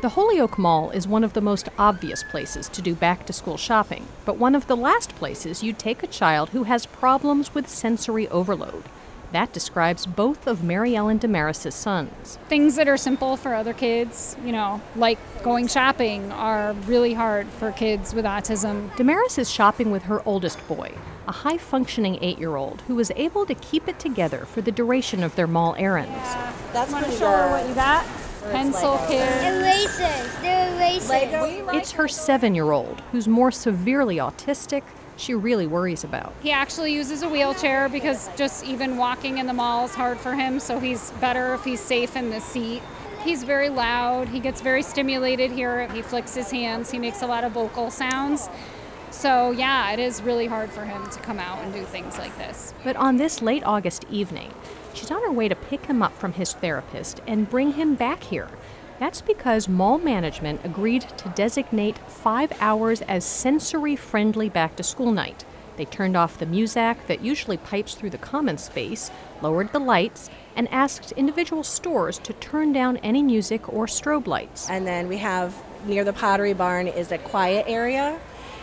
The Holyoke Mall is one of the most obvious places to do back-to-school shopping, but one of the last places you'd take a child who has problems with sensory overload. That describes both of Mary Ellen Damaris' sons. Things that are simple for other kids, like going shopping, are really hard for kids with autism. Damaris is shopping with her oldest boy, a high-functioning 8-year-old who was able to keep it together for the duration of their mall errands. Yeah. That's pretty good. What you got? Pencil kit. Erasers. They're erasers. Lego. It's her 7-year-old, who's more severely autistic, she really worries about. He actually uses a wheelchair because just even walking in the mall is hard for him, so he's better if he's safe in the seat. He's very loud. He gets very stimulated here. He flicks his hands. He makes a lot of vocal sounds. So, yeah, it is really hard for him to come out and do things like this. But on this late August evening, she's on her way to pick him up from his therapist and bring him back here. That's because mall management agreed to designate 5 hours as sensory-friendly back-to-school night. They turned off the Muzak that usually pipes through the common space, lowered the lights, and asked individual stores to turn down any music or strobe lights. And then we have, near the Pottery Barn, is a quiet area.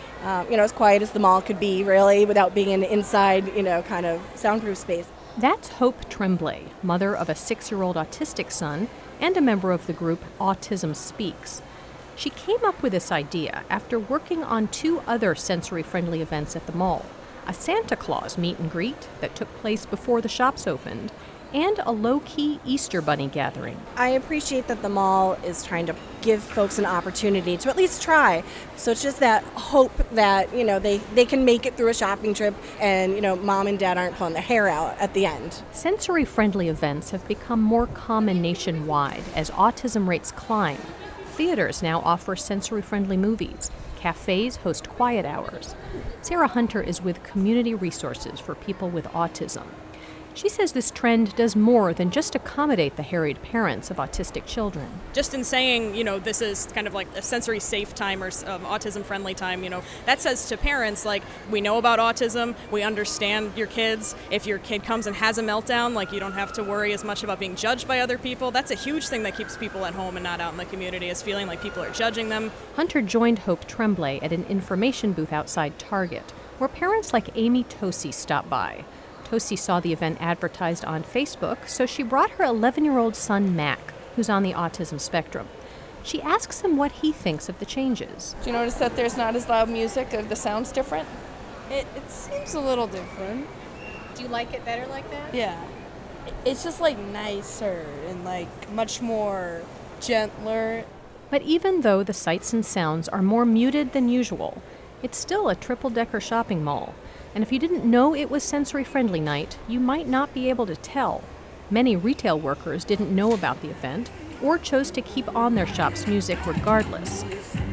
As quiet as the mall could be, really, without being an inside, kind of soundproof space. That's Hope Tremblay, mother of a 6-year-old autistic son and a member of the group Autism Speaks. She came up with this idea after working on 2 other sensory-friendly events at the mall, a Santa Claus meet and greet that took place before the shops opened, and a low-key Easter Bunny gathering. I appreciate that the mall is trying to give folks an opportunity to at least try. So it's just that hope that, they can make it through a shopping trip and, mom and dad aren't pulling their hair out at the end. Sensory-friendly events have become more common nationwide as autism rates climb. Theaters now offer sensory-friendly movies. Cafes host quiet hours. Sarah Hunter is with Community Resources for People with Autism. She says this trend does more than just accommodate the harried parents of autistic children. Just in saying, this is kind of like a sensory safe time or autism friendly time, that says to parents, we know about autism, we understand your kids. If your kid comes and has a meltdown, you don't have to worry as much about being judged by other people. That's a huge thing that keeps people at home and not out in the community, is feeling like people are judging them. Hunter joined Hope Tremblay at an information booth outside Target, where parents like Amy Tosi stopped by. Tosi saw the event advertised on Facebook, so she brought her 11-year-old son, Mac, who's on the autism spectrum. She asks him what he thinks of the changes. Do you notice that there's not as loud music? The sound's different? It seems a little different. Do you like it better like that? Yeah. It's just nicer and much more gentler. But even though the sights and sounds are more muted than usual, it's still a triple-decker shopping mall. And if you didn't know it was sensory-friendly night, you might not be able to tell. Many retail workers didn't know about the event or chose to keep on their shop's music regardless.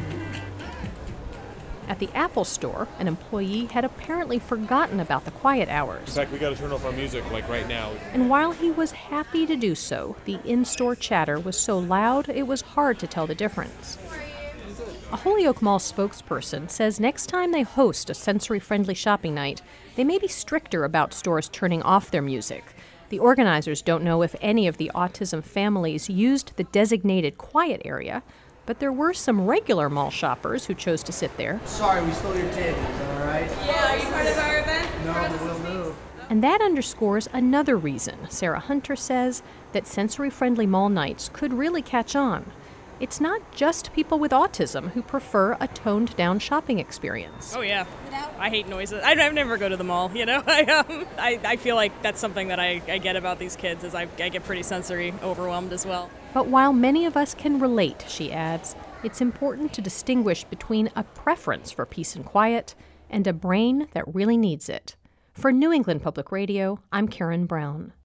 At the Apple store, an employee had apparently forgotten about the quiet hours. In fact, we got to turn off our music right now. And while he was happy to do so, the in-store chatter was so loud it was hard to tell the difference. A Holyoke Mall spokesperson says next time they host a sensory-friendly shopping night, they may be stricter about stores turning off their music. The organizers don't know if any of the autism families used the designated quiet area, but there were some regular mall shoppers who chose to sit there. Sorry, we stole your table. Is that all right? Yeah, are you part of our event? No, but we'll move. And that underscores another reason, Sarah Hunter says, that sensory-friendly mall nights could really catch on. It's not just people with autism who prefer a toned-down shopping experience. Oh, yeah. I hate noises. I never go to the mall, I feel like that's something that I get about these kids, is I get pretty sensory overwhelmed as well. But while many of us can relate, she adds, it's important to distinguish between a preference for peace and quiet and a brain that really needs it. For New England Public Radio, I'm Karen Brown.